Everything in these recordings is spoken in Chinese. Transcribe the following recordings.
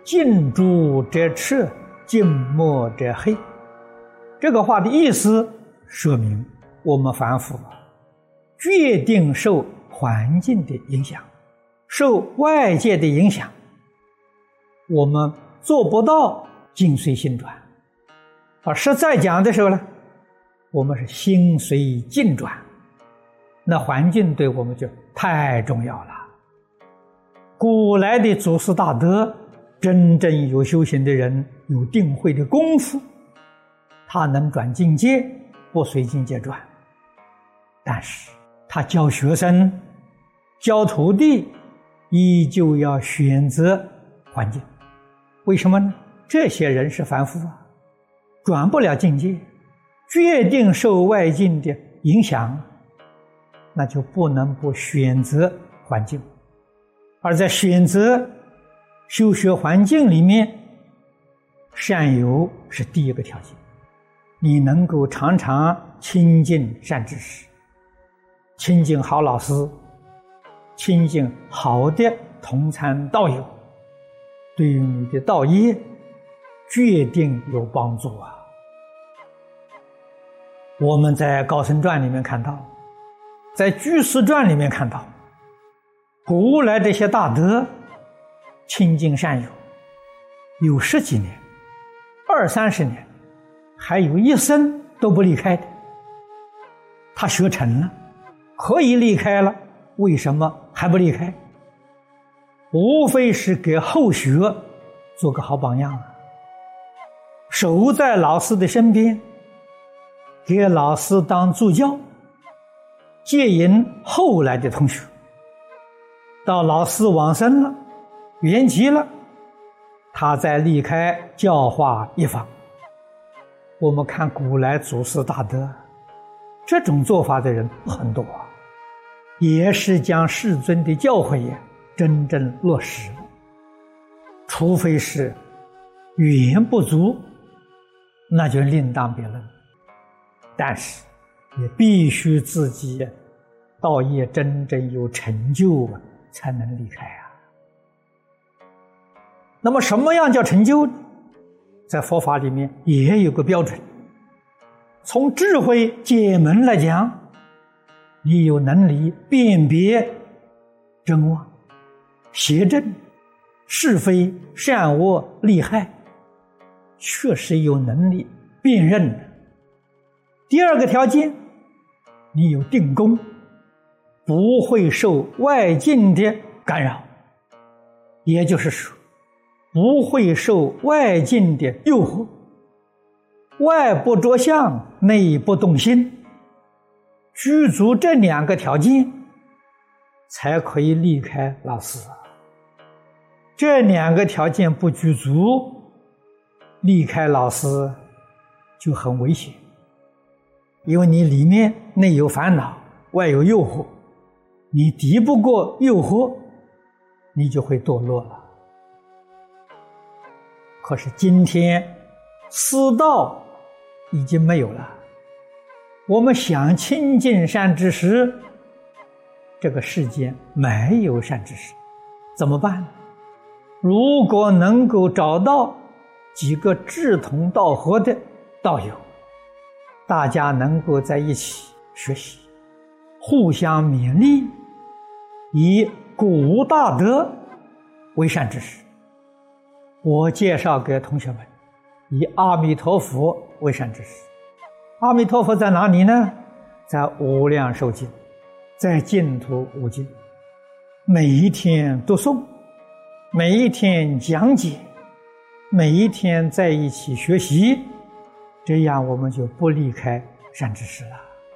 近朱者赤，近墨者黑。这个话的意思说明我们凡夫决定受环境的影响，受外界的影响，我们做不到境随心转。实在讲的时候呢，我们是心随境转，那环境对我们就太重要了。古来的祖师大德，真正有修行的人，有定慧的功夫，他能转境界，不随境界转。但是他教学生、教徒弟，依旧要选择环境。为什么呢？这些人是凡夫转不了境界，决定受外境的影响，那就不能不选择环境。而在选择修学环境里面，善友是第一个条件。你能够常常亲近善知识，亲近好老师，亲近好的同参道友，对于你的道业决定有帮助我们在《高僧传》里面看到，在《居士传》里面看到，古来这些大德亲近善友，有10几年、20、30年，还有一生都不离开的。他学成了，可以离开了，为什么还不离开？无非是给后学做个好榜样守在老师的身边，给老师当助教，接引后来的同学。到老师往生了，圆寂了，他再离开教化一方。我们看古来祖师大德，这种做法的人很多也是将世尊的教诲真正落实。除非是语言不足，那就另当别论。但是也必须自己道业真正有成就才能离开那么什么样叫成就呢？在佛法里面也有个标准。从智慧解门来讲，你有能力辨别真妄、邪正、是非、善恶、利害，确实有能力辨认的。第二个条件，你有定功，不会受外境的干扰，也就是说不会受外境的诱惑，外不着相，内不动心，具足这2个条件才可以离开老师。这2个条件不具足，离开老师就很危险，因为你里面内有烦恼，外有诱惑，你敌不过诱惑，你就会堕落了。可是今天师道已经没有了，我们想亲近善知识，这个世间没有善知识，怎么办呢？如果能够找到几个志同道合的道友，大家能够在一起学习，互相勉励，以古大德为善知识。我介绍给同学们，以阿弥陀佛为善知识。阿弥陀佛在哪里呢？在无量寿经，在净土五经，每一天读诵，每一天讲解，每一天在一起学习，这样我们就不离开善知识了。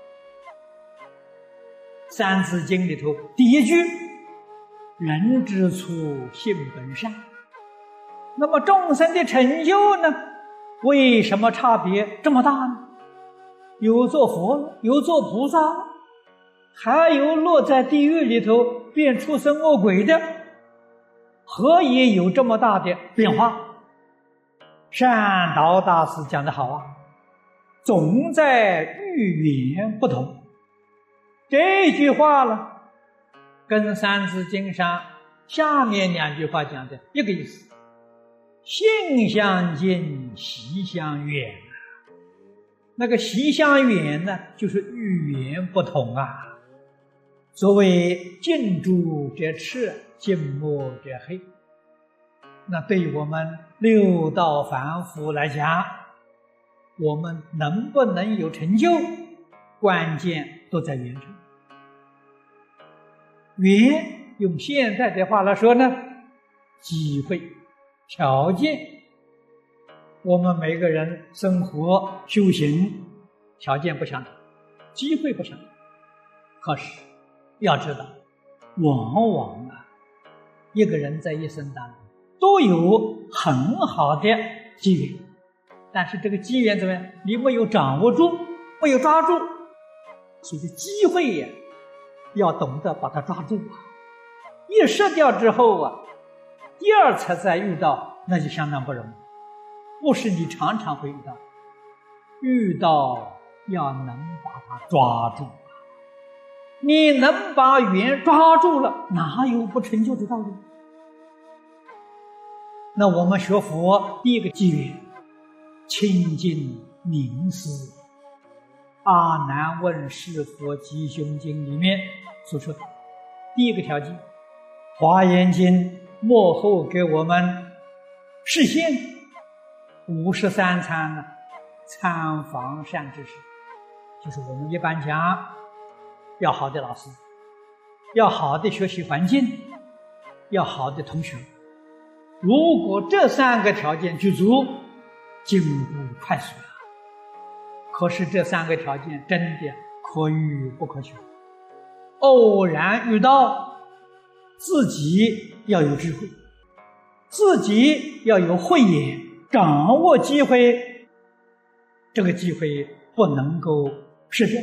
三字经里头第一句，人之初性本善。那么众生的成就呢，为什么差别这么大呢？有做佛，有做菩萨，还有落在地狱里头变畜生恶鬼的，何以有这么大的变化？善导大师讲得好总在遇缘不同。这句话呢，跟三字经上下面2句话讲的一个意思。 性相近，习相远。那个习相远呢，就是语言不同啊。所谓近朱者赤，近墨者黑。那对于我们六道凡夫来讲，我们能不能有成就，关键都在缘上。缘用现在的话来说呢，机会、条件。我们每个人生活修行条件不相同，机会不相同。可是要知道，往往一个人在一生当中都有很好的机缘，但是这个机缘怎么样？你没有掌握住，没有抓住，所以机会要懂得把它抓住啊！一失掉之后第二次再遇到，那就相当不容易。不是你常常会遇到要能把它抓住。你能把缘抓住了，哪有不成就的道理？那我们学佛第一个机缘，清净明思。阿难问是佛吉凶经里面所说的第一个条件，华严经幕后给我们示现53参参访善知识，就是我们一般讲要好的老师，要好的学习环境，要好的同学。如果这3个条件具足，进步快速了。可是这3个条件真的可遇不可求，偶然遇到，自己要有智慧，自己要有慧眼，掌握机会，这个机会不能够失掉。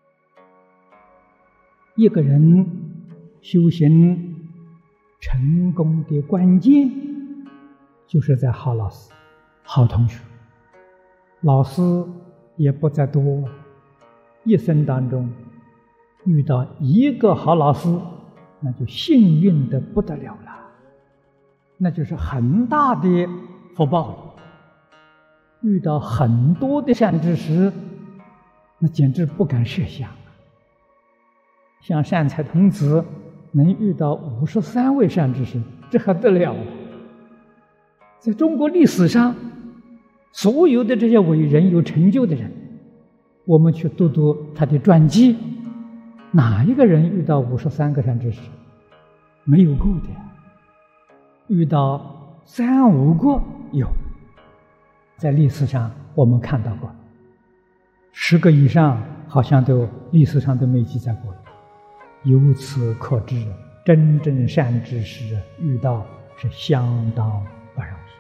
一个人修行成功的关键，就是在好老师、好同学。老师也不在多，一生当中遇到一个好老师，那就幸运的不得了了，那就是很大的福报了。遇到很多的善知识，那简直不敢设想。像善财童子能遇到53位善知识，这还得了？在中国历史上，所有的这些伟人有成就的人，我们去读读他的传记，哪一个人遇到53个善知识？没有够的。遇到3、5个有，在历史上我们看到过，10个以上好像都历史上都没记载过。由此可知，真正善知识遇到是相当不容易。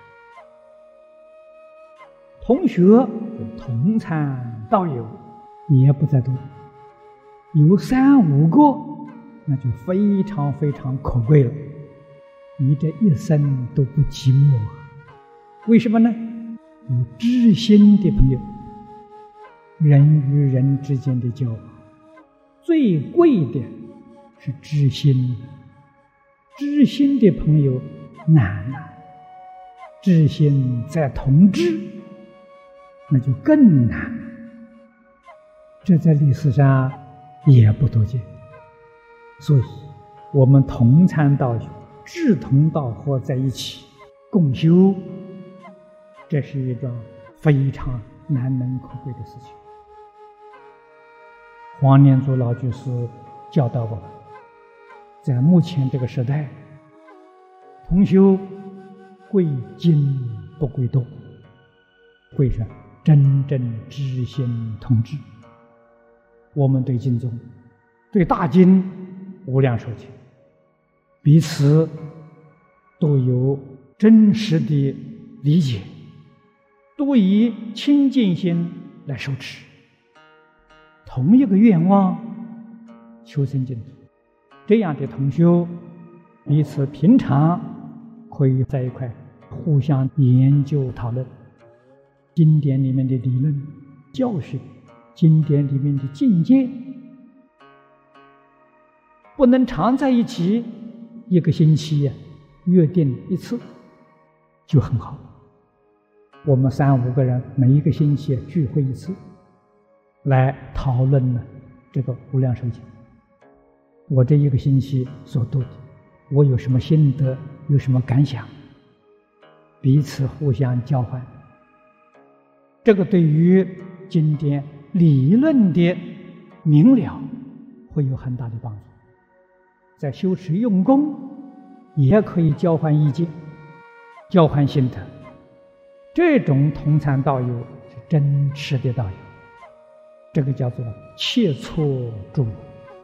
同学同参道友也不在多，有3、5个，那就非常非常可贵了。你这一生都不寂寞。为什么呢？有知心的朋友，人与人之间的交往，最贵的是知心。知心的朋友难啊，知心再同知，那就更难。这在历史上也不多见。所以我们同参道友，志同道合在一起共修，这是一桩非常难能可贵的事情。黄念祖老居士教导我们，在目前这个时代，同修贵精不贵多，贵是真正知心同志。我们对经宗、对大经无量寿经，彼此都有真实的理解，都以清净心来受持，同一个愿望，求生净土。这样的同修，彼此平常可以在一块互相研究讨论经典里面的理论教训，经典里面的境界。不能常在一起，1个星期约定一次， 就很好。我们3、5个人每一个星期聚会一次，来讨论呢这个无量寿经。我这一个星期所读的，我有什么心得，有什么感想，彼此互相交换。这个对于经典理论的明了会有很大的帮助。在修持用功也可以交换意见，交换心得。这种同参道友是真实的道友，这个叫做切磋助人。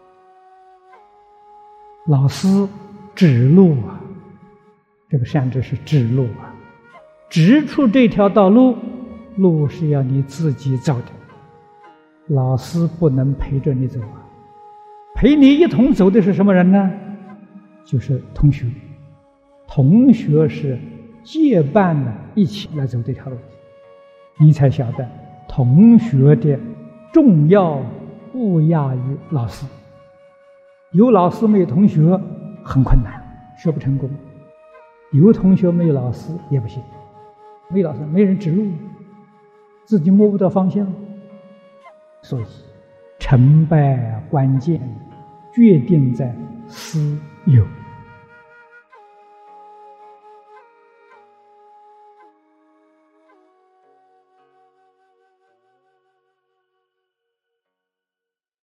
老师指路啊，这个善知识指路啊，指出这条道路，路是要你自己走的，老师不能陪着你走啊。陪你一同走的是什么人呢？就是同学。同学是结伴的一起来走这条路，你才晓得同学的重要不亚于老师。有老师没有同学很困难，学不成功；有同学没有老师也不行，没有老师没人指路，自己摸不到方向。所以成败关键决定在师友。